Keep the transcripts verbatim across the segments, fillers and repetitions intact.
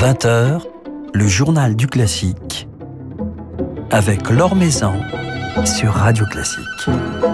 vingt heures, le journal du classique avec Laure Maison sur Radio Classique.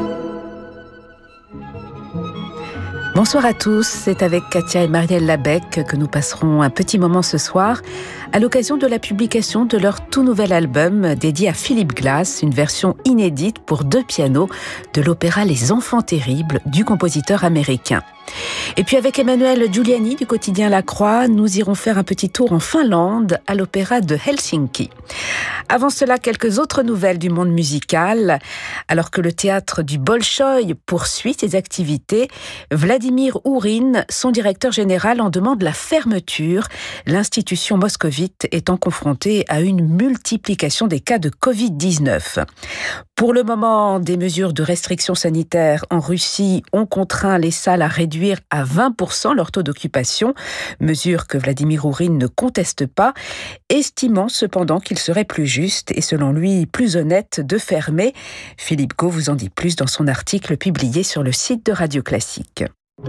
Bonsoir à tous, c'est avec Katia et Marielle Labec que nous passerons un petit moment ce soir à l'occasion de la publication de leur tout nouvel album dédié à Philip Glass, une version inédite pour deux pianos de l'opéra Les Enfants Terribles du compositeur américain. Et puis avec Emmanuel Giuliani du quotidien La Croix, nous irons faire un petit tour en Finlande à l'opéra de Helsinki. Avant cela, quelques autres nouvelles du monde musical. Alors que le théâtre du Bolchoï poursuit ses activités, Vladimir Ourin, son directeur général, en demande la fermeture, l'institution moscovite étant confrontée à une multiplication des cas de covid dix-neuf. Pour le moment, des mesures de restriction sanitaire en Russie ont contraint les salles à réduire à vingt pour cent leur taux d'occupation, mesure que Vladimir Ourin ne conteste pas, estimant cependant qu'il serait plus juste et selon lui plus honnête de fermer. Philippe Gau vous en dit plus dans son article publié sur le site de Radio Classique.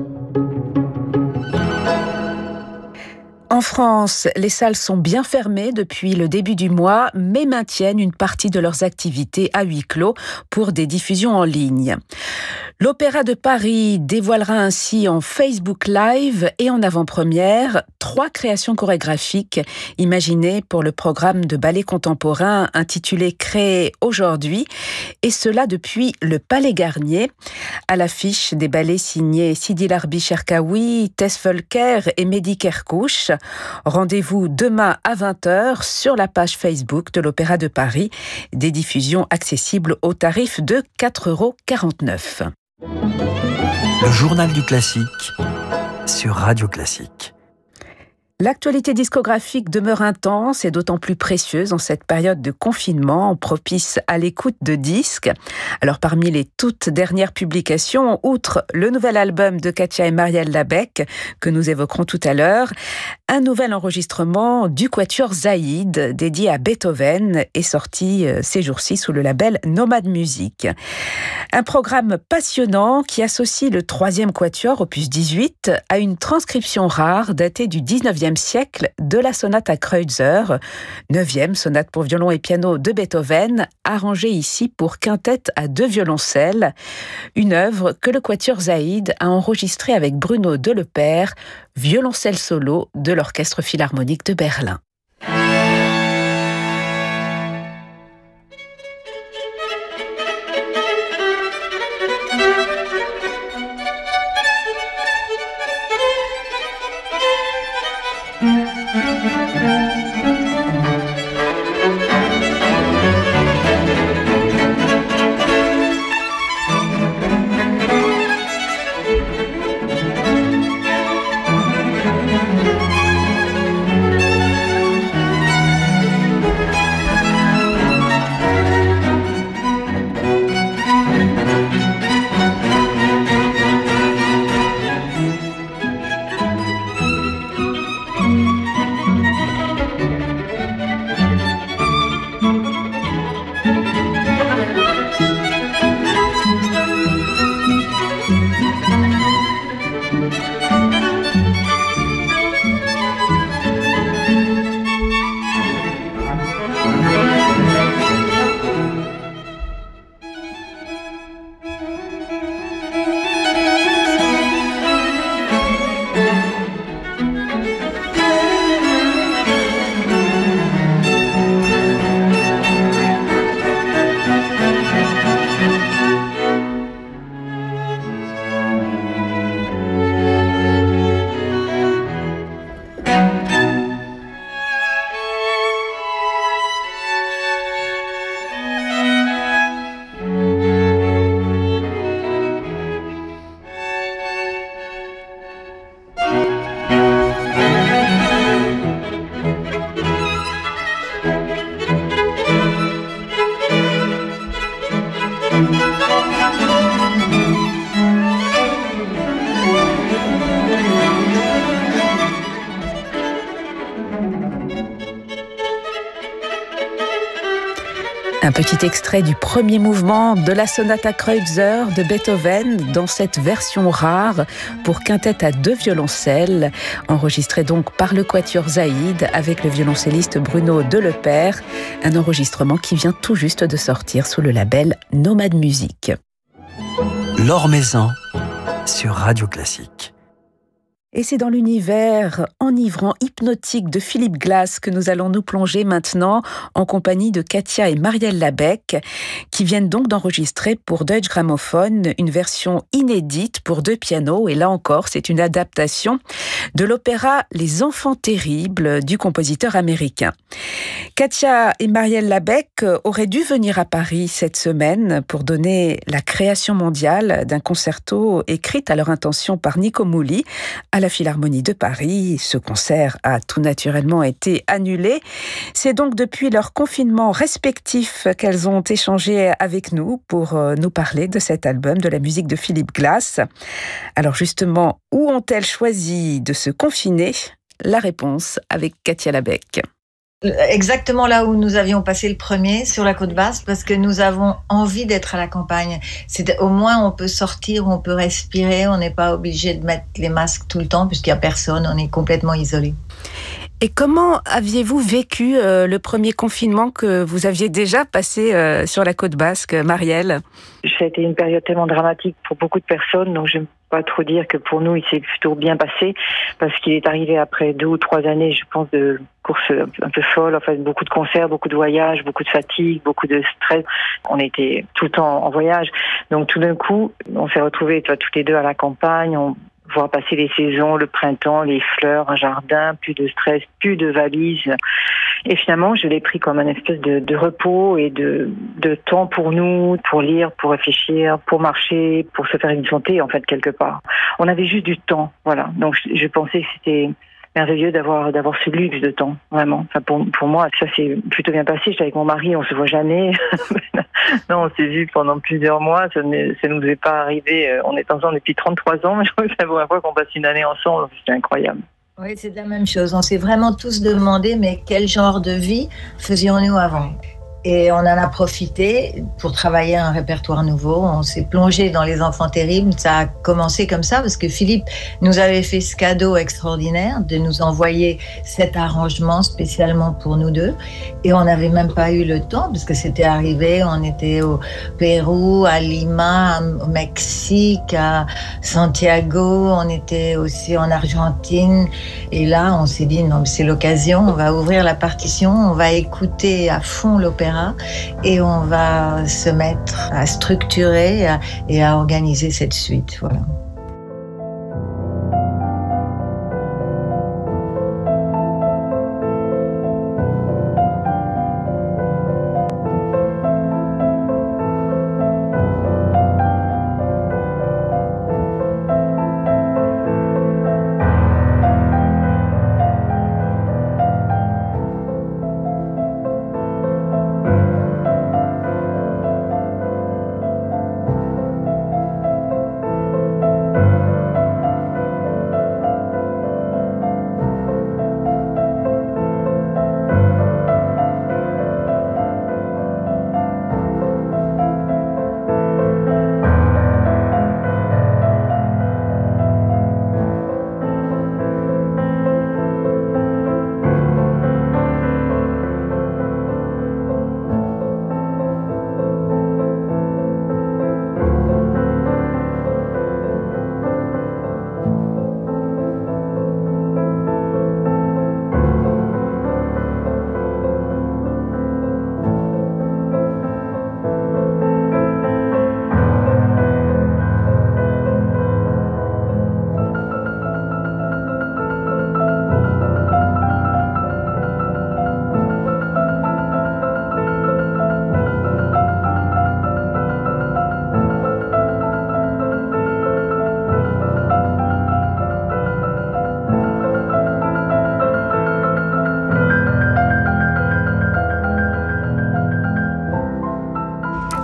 En France, les salles sont bien fermées depuis le début du mois, mais maintiennent une partie de leurs activités à huis clos pour des diffusions en ligne. L'Opéra de Paris dévoilera ainsi en Facebook Live et en avant-première trois créations chorégraphiques imaginées pour le programme de ballet contemporain intitulé Créé aujourd'hui, et cela depuis le Palais Garnier. À l'affiche des ballets signés Sidi Larbi Cherkaoui, Tess Volker et Mehdi Kerkouch. Rendez-vous demain à vingt heures sur la page Facebook de l'Opéra de Paris, des diffusions accessibles au tarif de quatre euros quarante-neuf. Le journal du classique sur Radio Classique. L'actualité discographique demeure intense et d'autant plus précieuse en cette période de confinement, propice à l'écoute de disques. Alors parmi les toutes dernières publications, outre le nouvel album de Katia et Marielle Labec, que nous évoquerons tout à l'heure, un nouvel enregistrement du Quatuor Zaïd, dédié à Beethoven, est sorti ces jours-ci sous le label Nomade Music. Un programme passionnant qui associe le troisième Quatuor, opus dix-huit, à une transcription rare datée du dix-neuvième siècle de la sonate à Kreutzer, neuvième sonate pour violon et piano de Beethoven, arrangée ici pour quintette à deux violoncelles, une œuvre que le Quatuor Zaïd a enregistrée avec Bruno Delepère, violoncelle solo de l'Orchestre Philharmonique de Berlin. Un petit extrait du premier mouvement de la sonate Kreutzer de Beethoven dans cette version rare pour quintette à deux violoncelles, enregistrée donc par le Quatuor Zaïd avec le violoncelliste Bruno Delepère, un enregistrement qui vient tout juste de sortir sous le label Nomade Music. Laure Maison sur Radio Classique. Et c'est dans l'univers enivrant, hypnotique de Philip Glass que nous allons nous plonger maintenant en compagnie de Katia et Marielle Labec qui viennent donc d'enregistrer pour Deutsche Grammophon une version inédite pour deux pianos. Et là encore, c'est une adaptation de l'opéra Les Enfants Terribles du compositeur américain. Katia et Marielle Labec auraient dû venir à Paris cette semaine pour donner la création mondiale d'un concerto écrit à leur intention par Nico Muhly à la Philharmonie de Paris. Ce concert a tout naturellement été annulé. C'est donc depuis leur confinement respectif qu'elles ont échangé avec nous pour nous parler de cet album, de la musique de Philip Glass. Alors justement, où ont-elles choisi de se confiner ? La réponse avec Katia Labec. Exactement là où nous avions passé le premier, sur la côte basse, parce que nous avons envie d'être à la campagne. C'est, au moins, on peut sortir, on peut respirer, on n'est pas obligé de mettre les masques tout le temps, puisqu'il n'y a personne, on est complètement isolé. Et comment aviez-vous vécu euh, le premier confinement que vous aviez déjà passé euh, sur la côte basque, Marielle ? Ça a été une période tellement dramatique pour beaucoup de personnes, donc je ne peux pas trop dire que pour nous, il s'est plutôt bien passé, parce qu'il est arrivé après deux ou trois années, je pense, de courses un peu folles, enfin beaucoup de concerts, beaucoup de voyages, beaucoup de fatigue, beaucoup de stress. On était tout le temps en voyage, donc tout d'un coup, on s'est retrouvés, toi, toutes les deux à la campagne, on voir passer les saisons, le printemps, les fleurs, un jardin, plus de stress, plus de valises. Et finalement, je l'ai pris comme un espèce de, de repos et de, de temps pour nous, pour lire, pour réfléchir, pour marcher, pour se faire une santé, en fait, quelque part. On avait juste du temps, voilà. Donc, je, je pensais que c'était merveilleux d'avoir d'avoir ce luxe de temps, vraiment. Enfin, pour pour moi, ça s'est plutôt bien passé. J'étais avec mon mari, on se voit jamais. Non, on s'est vu pendant plusieurs mois. Ça ne ça nous est pas arrivé. On est ensemble depuis trente-trois ans, mais je crois que c'est la première fois qu'on passe une année ensemble. C'était incroyable. Oui, c'est la même chose. On s'est vraiment tous demandé, mais quel genre de vie faisions-nous avant ? Et on en a profité pour travailler un répertoire nouveau. On s'est plongé dans Les Enfants Terribles. Ça a commencé comme ça parce que Philippe nous avait fait ce cadeau extraordinaire de nous envoyer cet arrangement spécialement pour nous deux. Et on n'avait même pas eu le temps parce que c'était arrivé. On était au Pérou, à Lima, au Mexique, à Santiago. On était aussi en Argentine. Et là, on s'est dit, non, c'est l'occasion. On va ouvrir la partition. On va écouter à fond l'opéra. Et on va se mettre à structurer et à organiser cette suite. Voilà.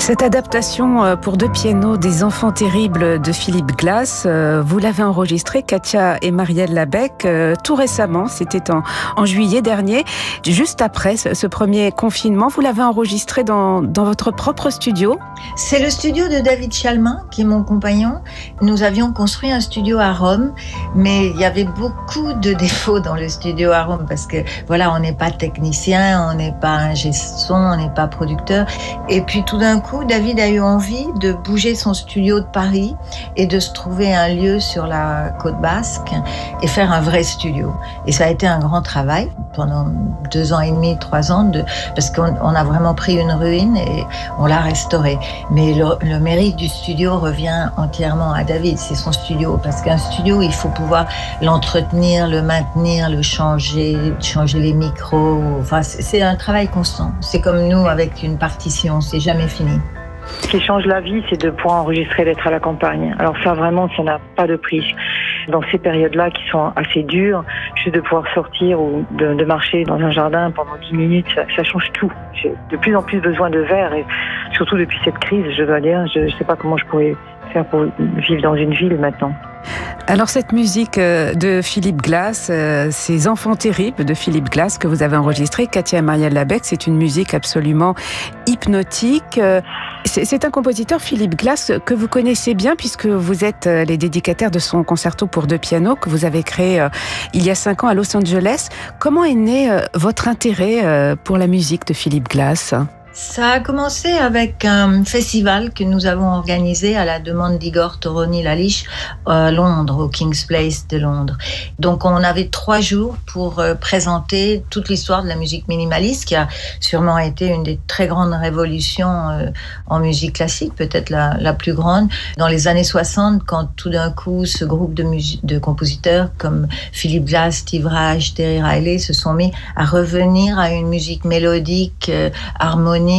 Cette adaptation pour deux pianos des Enfants terribles de Philip Glass, vous l'avez enregistrée, Katia et Marielle Labèque, tout récemment, c'était en, en juillet dernier, juste après ce, ce premier confinement. Vous l'avez enregistrée dans, dans votre propre studio? C'est le studio de David Chalmin, qui est mon compagnon. Nous avions construit un studio à Rome, mais il y avait beaucoup de défauts dans le studio à Rome, parce que voilà, on n'est pas technicien, on n'est pas ingé son, on n'est pas producteur. Et puis tout d'un coup, David a eu envie de bouger son studio de Paris et de se trouver un lieu sur la côte basque et faire un vrai studio. Et ça a été un grand travail pendant deux ans et demi, trois ans, de, parce qu'on on a vraiment pris une ruine et on l'a restaurée. Mais le, le mérite du studio revient entièrement à David, c'est son studio. Parce qu'un studio, il faut pouvoir l'entretenir, le maintenir, le changer, changer les micros. Enfin, c'est, c'est un travail constant. C'est comme nous avec une partition, c'est jamais fini. Ce qui change la vie, c'est de pouvoir enregistrer d'être à la campagne. Alors ça, vraiment, ça n'a pas de prix. Dans ces périodes-là qui sont assez dures, juste de pouvoir sortir ou de, de marcher dans un jardin pendant dix minutes, ça, ça change tout. J'ai de plus en plus besoin de verre et surtout depuis cette crise, je dois dire, je ne sais pas comment je pourrais faire pour vivre dans une ville maintenant. Alors cette musique de Philip Glass, ces Enfants terribles de Philip Glass que vous avez enregistré, Katia et Marielle Labèque, c'est une musique absolument hypnotique. C'est un compositeur, Philip Glass, que vous connaissez bien puisque vous êtes les dédicataires de son concerto pour deux pianos que vous avez créé il y a cinq ans à Los Angeles. Comment est né votre intérêt pour la musique de Philip Glass ? Ça a commencé avec un festival que nous avons organisé à la demande d'Igor Toroni-Lalich à Londres, au King's Place de Londres. Donc on avait trois jours pour présenter toute l'histoire de la musique minimaliste, qui a sûrement été une des très grandes révolutions en musique classique, peut-être la, la plus grande. Dans les années soixante, quand tout d'un coup ce groupe de, mus- de compositeurs comme Philip Glass, Steve Reich, Terry Riley se sont mis à revenir à une musique mélodique, euh, harmonique,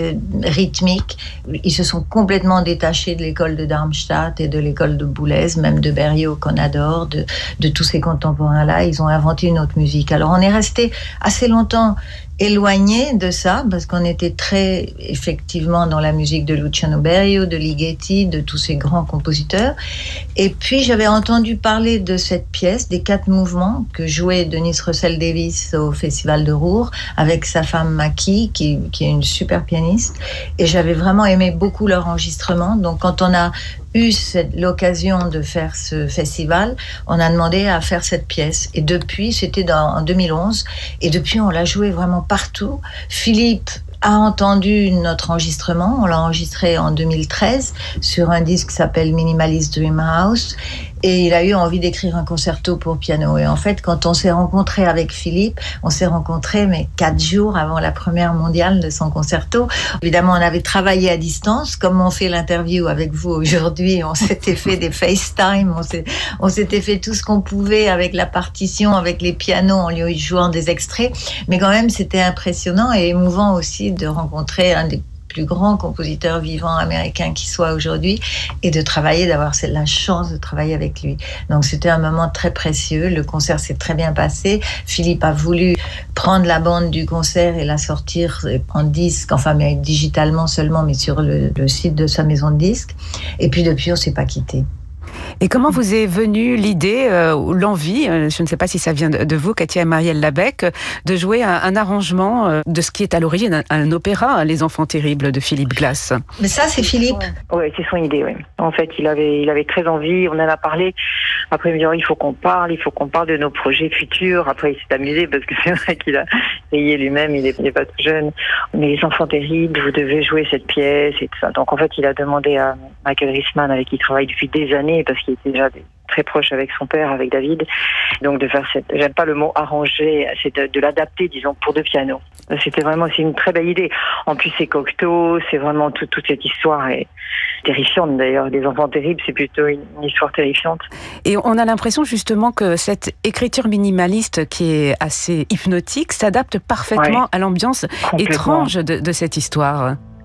rythmique. Ils se sont complètement détachés de l'école de Darmstadt et de l'école de Boulez, même de Berlioz qu'on adore, de, de tous ces contemporains-là. Ils ont inventé une autre musique. Alors on est resté assez longtemps éloigné de ça, parce qu'on était très, effectivement, dans la musique de Luciano Berio, de Ligeti, de tous ces grands compositeurs. Et puis, j'avais entendu parler de cette pièce, des quatre mouvements, que jouait Denise Russell Davis au Festival de Ruhr, avec sa femme Maki, qui, qui est une super pianiste. Et j'avais vraiment aimé beaucoup leur enregistrement. Donc, quand on a eu cette, l'occasion de faire ce festival, on a demandé à faire cette pièce. Et depuis, c'était dans, en deux mille onze, et depuis, on l'a joué vraiment partout. Philippe a entendu notre enregistrement, on l'a enregistré en deux mille treize sur un disque qui s'appelle Minimalist Dream House, et il a eu envie d'écrire un concerto pour piano. Et en fait, quand on s'est rencontré avec Philippe, on s'est rencontré mais quatre jours avant la première mondiale de son concerto. Évidemment, on avait travaillé à distance, comme on fait l'interview avec vous aujourd'hui. On s'était fait des FaceTime, on, s'est, on s'était fait tout ce qu'on pouvait avec la partition, avec les pianos, en lui jouant des extraits. Mais quand même, c'était impressionnant et émouvant aussi de rencontrer un des plus grands compositeurs vivants américains qui soit aujourd'hui, et de travailler, d'avoir la chance de travailler avec lui. Donc c'était un moment très précieux. Le concert s'est très bien passé. Philippe a voulu prendre la bande du concert et la sortir en disque, enfin mais digitalement seulement, mais sur le, le site de sa maison de disques. Et puis depuis, on ne s'est pas quitté. Et comment vous est venue l'idée euh, ou l'envie, euh, je ne sais pas si ça vient de, de vous, Katia et Marielle Labèque, de jouer un, un arrangement euh, de ce qui est à l'origine un, un opéra, Les Enfants terribles de Philip Glass? Mais ça, c'est Philippe. Oui, ouais, c'est son idée, oui. En fait, il avait, il avait très envie, on en a parlé. Après, il me dit, oh, il faut qu'on parle, il faut qu'on parle de nos projets futurs. Après, il s'est amusé parce que c'est vrai qu'il a payé lui-même, il n'est pas tout jeune. Mais Les Enfants terribles, vous devez jouer cette pièce et tout ça. Donc, en fait, il a demandé à Michael Risman, avec qui il travaille depuis des années, parce qu'il était déjà très proche avec son père, avec David, donc de faire cette, j'aime pas le mot arranger, c'est de, de l'adapter, disons, pour deux pianos. C'était vraiment, c'est une très belle idée. En plus, c'est Cocteau, c'est vraiment tout, toute cette histoire est terrifiante d'ailleurs. Les Enfants terribles, c'est plutôt une, une histoire terrifiante. Et on a l'impression justement que cette écriture minimaliste qui est assez hypnotique s'adapte parfaitement ouais, à l'ambiance étrange de, de cette histoire.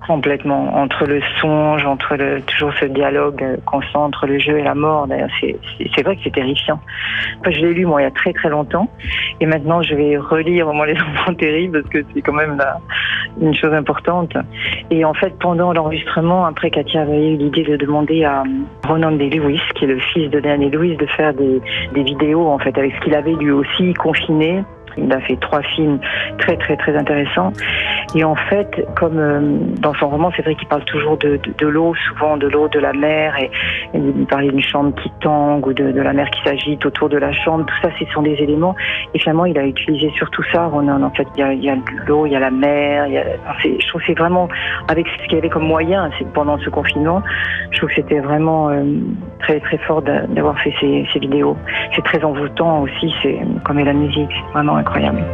Complètement. Entre le songe, entre le, toujours ce dialogue constant entre le jeu et la mort, d'ailleurs, c'est, c'est, c'est vrai que c'est terrifiant. Enfin, je l'ai lu, moi, il y a très très longtemps. Et maintenant, je vais relire vraiment Les Enfants Terribles, parce que c'est quand même la, une chose importante. Et en fait, pendant l'enregistrement, après, Katia avait eu l'idée de demander à Ronan Day Lewis, qui est le fils de Diane et Louise, de faire des, des vidéos, en fait, avec ce qu'il avait lui aussi confiné. Il a fait trois films très très très intéressants. Et en fait, comme euh, dans son roman, c'est vrai qu'il parle toujours de, de, de l'eau, souvent de l'eau, de la mer, et, et il parlait d'une chambre qui tangue ou de, de la mer qui s'agite autour de la chambre. Tout ça, ce sont des éléments. Et finalement, il a utilisé surtout ça. On a, en fait, il y a, il y a l'eau, il y a la mer. Il y a, enfin, c'est, je trouve que c'est vraiment, avec ce qu'il y avait comme moyen c'est, pendant ce confinement, je trouve que c'était vraiment euh, très très fort d'avoir fait ces, ces vidéos. C'est très envoûtant aussi, c'est comme est la musique, c'est vraiment incroyable.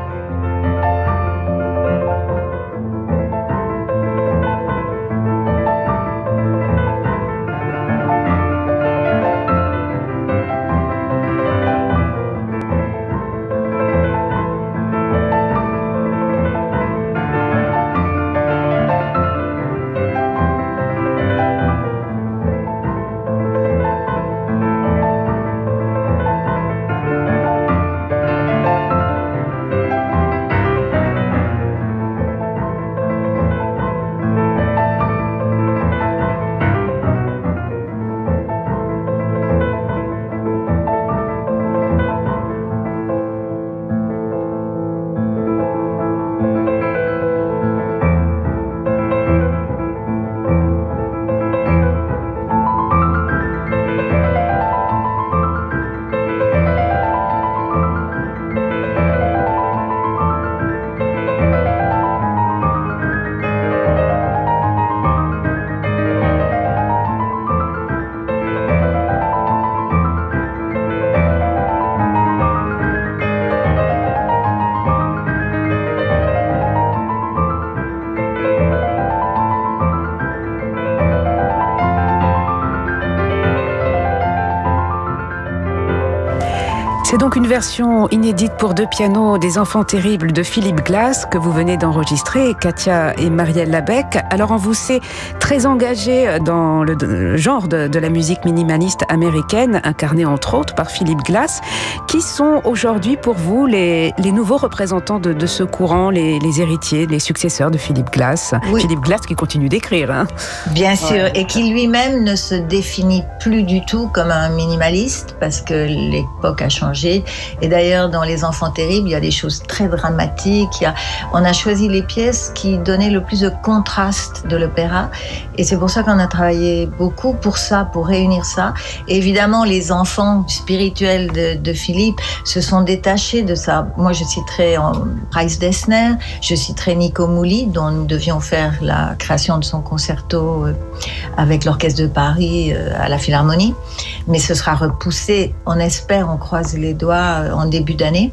C'est donc une version inédite pour deux pianos des Enfants Terribles de Philip Glass que vous venez d'enregistrer, Katia et Marielle Labec. Alors on vous sait très engagé dans le genre de, de la musique minimaliste américaine, incarnée entre autres par Philip Glass. Qui sont aujourd'hui pour vous les, les nouveaux représentants de, de ce courant, les, les héritiers, les successeurs de Philip Glass? Oui. Philip Glass qui continue d'écrire. Hein. Bien sûr, ouais. Et qui lui-même ne se définit plus du tout comme un minimaliste parce que l'époque a changé. Et d'ailleurs, dans Les Enfants Terribles, il y a des choses très dramatiques. Il y a, on a choisi les pièces qui donnaient le plus de contraste de l'opéra. Et c'est pour ça qu'on a travaillé beaucoup pour ça, pour réunir ça. Et évidemment, les enfants spirituels de, de Philippe se sont détachés de ça. Moi, je citerai Bryce Dessner, je citerai Nico Muhly, dont nous devions faire la création de son concerto avec l'Orchestre de Paris à la Philharmonie. Mais ce sera repoussé, on espère, on croise les doigts en début d'année.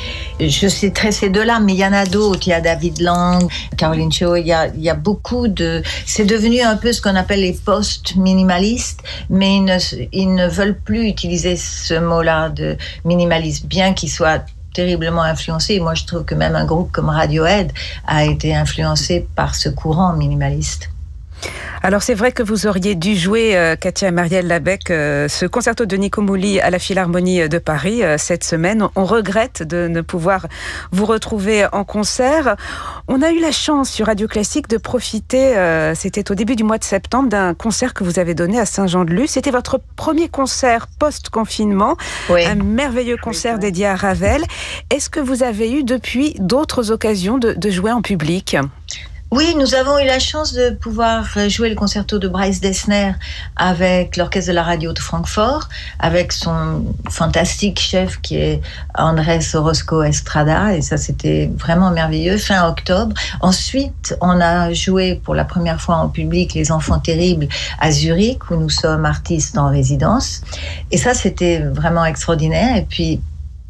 Je citerai ces deux-là, mais il y en a d'autres. Il y a David Lang, Caroline Shaw, il y a, il y a beaucoup de... C'est devenu un peu ce qu'on appelle les post-minimalistes, mais ils ne, ils ne veulent plus utiliser ce mot-là de minimaliste, bien qu'il soit terriblement influencé. Moi, je trouve que même un groupe comme Radiohead a été influencé par ce courant minimaliste. Alors c'est vrai que vous auriez dû jouer, euh, Katia et Marielle Labec, euh, ce concerto de Nico Muhly à la Philharmonie de Paris euh, cette semaine. On regrette de ne pouvoir vous retrouver en concert. On a eu la chance sur Radio Classique de profiter, euh, c'était au début du mois de septembre, d'un concert que vous avez donné à Saint-Jean-de-Luz. C'était votre premier concert post-confinement, oui. Un merveilleux concert oui, dédié à Ravel. Est-ce que vous avez eu depuis d'autres occasions de, de jouer en public ? Oui, nous avons eu la chance de pouvoir jouer le concerto de Bryce Dessner avec l'Orchestre de la Radio de Francfort, avec son fantastique chef qui est Andrés Orozco Estrada, et ça c'était vraiment merveilleux, fin octobre. Ensuite, on a joué pour la première fois en public Les Enfants Terribles à Zurich, où nous sommes artistes en résidence, et ça c'était vraiment extraordinaire. Et puis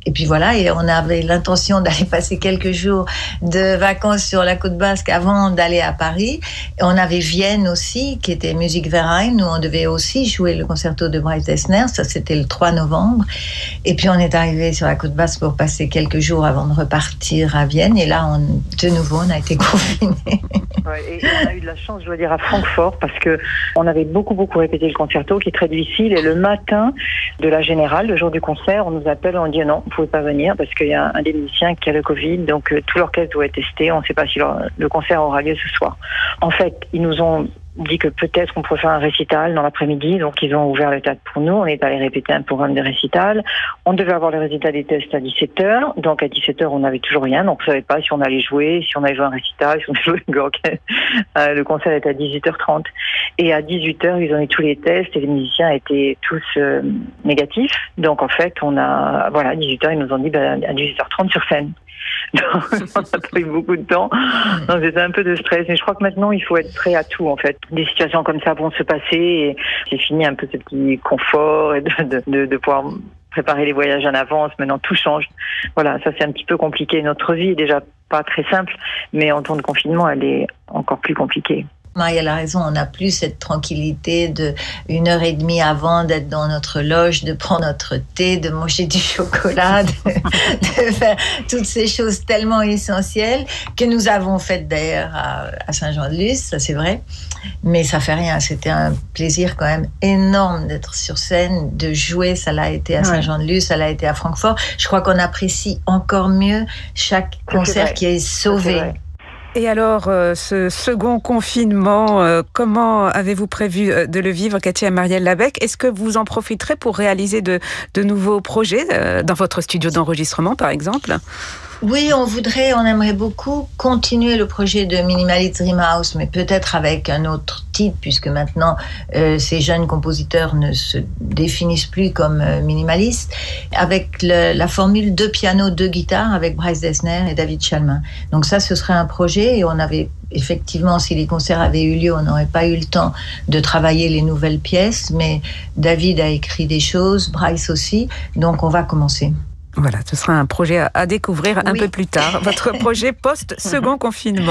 Et puis voilà, et on avait l'intention d'aller passer quelques jours de vacances sur la côte basque avant d'aller à Paris. Et on avait Vienne aussi, qui était Musikverein, où on devait aussi jouer le concerto de Bryce Dessner. Ça, c'était le trois novembre. Et puis on est arrivé sur la côte basque pour passer quelques jours avant de repartir à Vienne. Et là, on, de nouveau, on a été confinés. Ouais, et on a eu de la chance, je dois dire, à Francfort, parce que on avait beaucoup, beaucoup répété le concerto, qui est très difficile. Et le matin de la générale, le jour du concert, on nous appelle, on dit non, vous pouvez pas venir parce qu'il y a un des musiciens qui a le Covid, donc euh, tout l'orchestre doit être testé. On ne sait pas si le, le concert aura lieu ce soir. En fait, ils nous ont dit que peut-être on pourrait faire un récital dans l'après-midi, donc ils ont ouvert le théâtre pour nous. On est allé répéter un programme de récital. On devait avoir le résultat des tests à dix-sept heures, donc à dix-sept heures on n'avait toujours rien, donc on ne savait pas si on allait jouer, si on allait jouer un récital, si on allait jouer une orchestre. Euh, le concert était à dix-huit heures trente. Et à dix-huit heures, ils ont eu tous les tests et les musiciens étaient tous euh, négatifs. Donc en fait, on a, voilà, à dix-huit heures, ils nous ont dit ben, à dix-huit heures trente sur scène. Donc, on a pris beaucoup de temps. Donc, c'était un peu de stress. Mais je crois que maintenant, il faut être prêt à tout, en fait. Des situations comme ça vont se passer et c'est fini un peu ce petit confort et de, de, de, de pouvoir préparer les voyages en avance. Maintenant, tout change. Voilà, ça, c'est un petit peu compliqué. Notre vie est déjà pas très simple, mais en temps de confinement, elle est encore plus compliquée. Marielle a raison, on n'a plus cette tranquillité de une heure et demie avant d'être dans notre loge, de prendre notre thé, de manger du chocolat, de, de faire toutes ces choses tellement essentielles que nous avons faites d'ailleurs à, à Saint-Jean-de-Luz, ça c'est vrai, mais ça fait rien. C'était un plaisir quand même énorme d'être sur scène, de jouer. Ça l'a été à Saint-Jean-de-Luz, ça l'a été à Francfort. Je crois qu'on apprécie encore mieux chaque concert qui est sauvé. Et alors, euh, ce second confinement, euh, comment avez-vous prévu euh, de le vivre, Katia et Marielle Labec? Est-ce que vous en profiterez pour réaliser de, de nouveaux projets euh, dans votre studio d'enregistrement, par exemple? Oui, on voudrait, on aimerait beaucoup continuer le projet de Minimalist Dream House, mais peut-être avec un autre titre, puisque maintenant, euh, ces jeunes compositeurs ne se définissent plus comme euh, minimalistes, avec le, la formule deux pianos, deux guitares, avec Bryce Dessner et David Chalmin. Donc ça, ce serait un projet, et on avait effectivement, si les concerts avaient eu lieu, on n'aurait pas eu le temps de travailler les nouvelles pièces, mais David a écrit des choses, Bryce aussi, donc on va commencer. Voilà, ce sera un projet à, à découvrir un oui. peu plus tard, votre projet post-second confinement.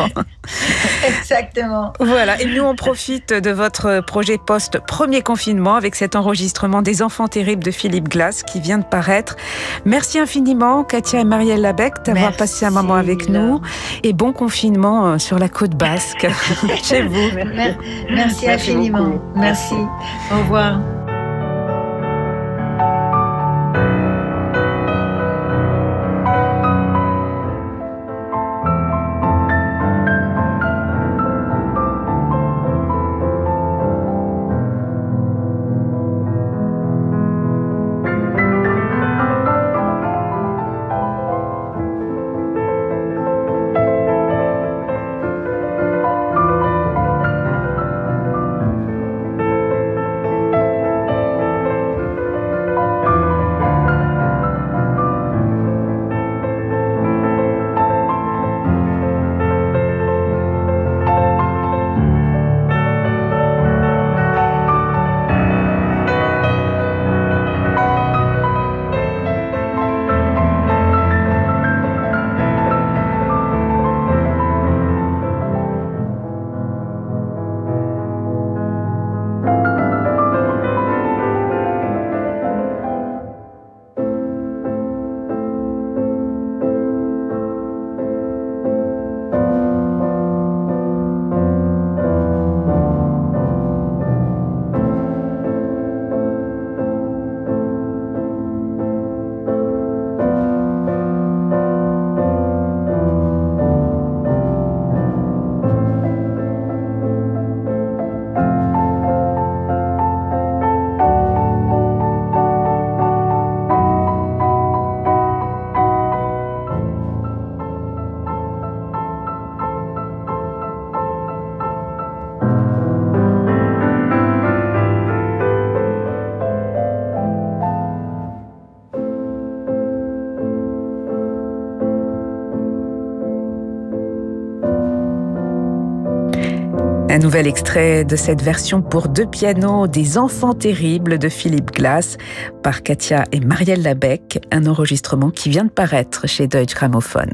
Exactement. Voilà, et nous on profite de votre projet post-premier confinement avec cet enregistrement des Enfants terribles de Philippe Glass qui vient de paraître. Merci infiniment, Katia et Marielle Labec, d'avoir Merci. passé un moment avec nous, et bon confinement sur la côte basque, chez vous. Merci, Merci infiniment. Beaucoup. Merci. Au revoir. Un nouvel extrait de cette version pour deux pianos des Enfants terribles de Philip Glass par Katia et Marielle Labec, un enregistrement qui vient de paraître chez Deutsche Grammophon.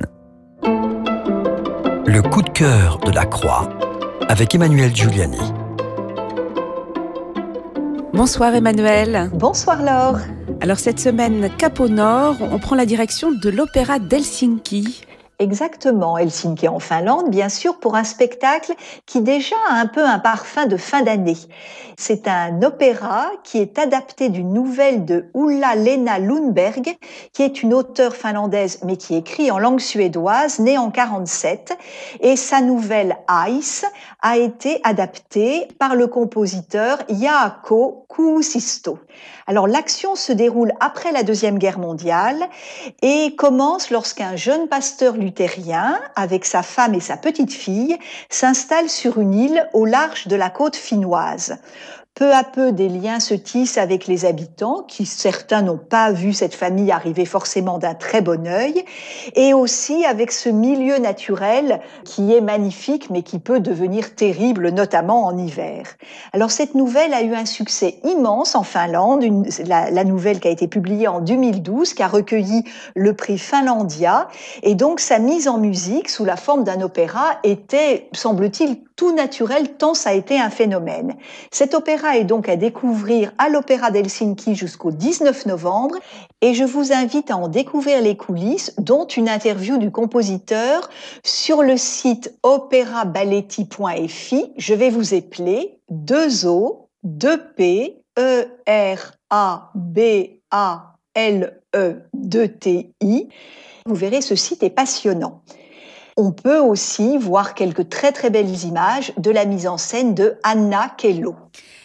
Le coup de cœur de la Croix avec Emmanuelle Giuliani. Bonsoir Emmanuelle. Bonsoir Laure. Alors cette semaine, cap au nord, on prend la direction de l'opéra d'Helsinki. Exactement, Helsinki en Finlande, bien sûr, pour un spectacle qui déjà a un peu un parfum de fin d'année. C'est un opéra qui est adapté d'une nouvelle de Ulla-Lena Lundberg, qui est une auteure finlandaise, mais qui écrit en langue suédoise, née en quarante-sept. Et sa nouvelle Ice a été adaptée par le compositeur Jaakko Kuusisto. Alors l'action se déroule après la Deuxième Guerre mondiale et commence lorsqu'un jeune pasteur luthérien, avec sa femme et sa petite-fille, s'installe sur une île au large de la côte finnoise. Peu à peu, des liens se tissent avec les habitants, qui certains n'ont pas vu cette famille arriver forcément d'un très bon œil, et aussi avec ce milieu naturel qui est magnifique, mais qui peut devenir terrible, notamment en hiver. Alors cette nouvelle a eu un succès immense en Finlande, une, la, la nouvelle qui a été publiée en deux mille douze, qui a recueilli le prix Finlandia, et donc sa mise en musique sous la forme d'un opéra était, semble-t-il, tout naturel, tant ça a été un phénomène. Cet opéra est donc à découvrir à l'Opéra d'Helsinki jusqu'au dix-neuf novembre et je vous invite à en découvrir les coulisses, dont une interview du compositeur sur le site opéra balletti point f i. Je vais vous épeler deux O, deux P, E R A B A L E deux T I. Vous verrez, ce site est passionnant. On peut aussi voir quelques très très belles images de la mise en scène de Anna Kello.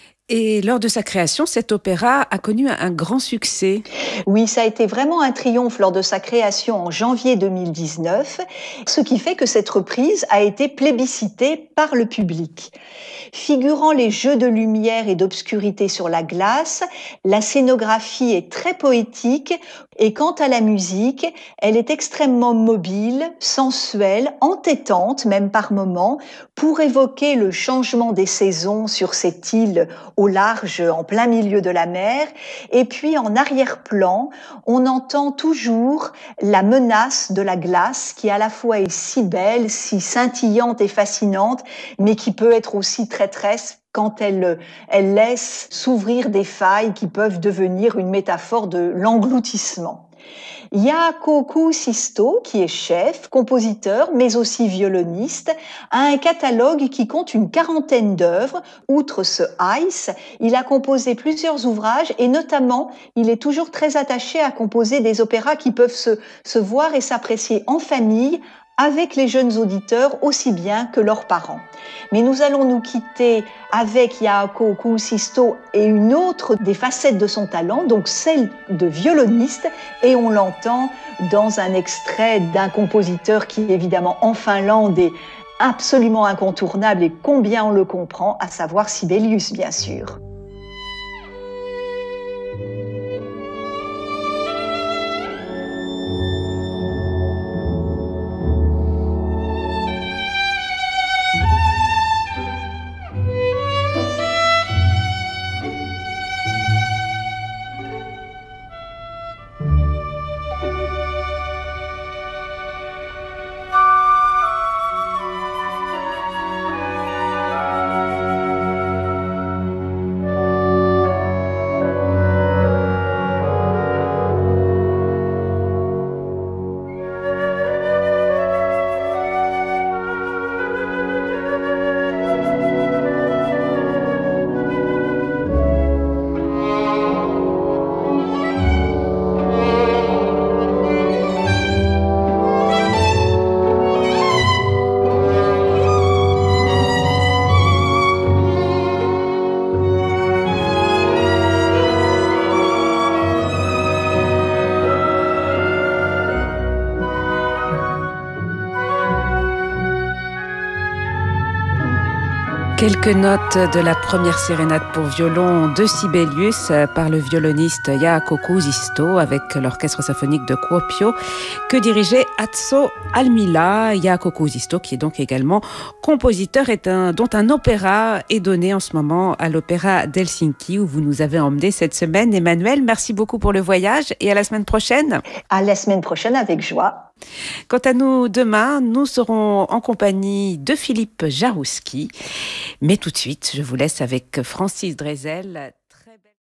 Et lors de sa création, cet opéra a connu un grand succès. Oui, ça a été vraiment un triomphe lors de sa création en janvier deux mille dix-neuf, ce qui fait que cette reprise a été plébiscitée par le public. Figurant les jeux de lumière et d'obscurité sur la glace, la scénographie est très poétique et quant à la musique, elle est extrêmement mobile, sensuelle, entêtante même par moments, pour évoquer le changement des saisons sur cette île au large, en plein milieu de la mer. Et puis en arrière-plan, on entend toujours la menace de la glace qui à la fois est si belle, si scintillante et fascinante, mais qui peut être aussi traîtresse quand elle, elle laisse s'ouvrir des failles qui peuvent devenir une métaphore de l'engloutissement. Jaakko Kuusisto, qui est chef, compositeur, mais aussi violoniste, a un catalogue qui compte une quarantaine d'œuvres. Outre ce Ice, il a composé plusieurs ouvrages et notamment, il est toujours très attaché à composer des opéras qui peuvent se, se voir et s'apprécier en famille, avec les jeunes auditeurs aussi bien que leurs parents. Mais nous allons nous quitter avec Jaakko Kuusisto et une autre des facettes de son talent, donc celle de violoniste, et on l'entend dans un extrait d'un compositeur qui évidemment en Finlande est absolument incontournable et combien on le comprend, à savoir Sibelius bien sûr. Quelques notes de la première sérénade pour violon de Sibelius par le violoniste Jaakko Kuusisto avec l'orchestre symphonique de Kuopio que dirigeait Atso Almila. Jaakko Kuusisto qui est donc également compositeur et un, dont un opéra est donné en ce moment à l'Opéra d'Helsinki où vous nous avez emmenés cette semaine. Emmanuel, merci beaucoup pour le voyage et à la semaine prochaine. À la semaine prochaine avec joie. Quant à nous, demain, nous serons en compagnie de Philippe Jarouski. Mais tout de suite, je vous laisse avec Francis Drezel.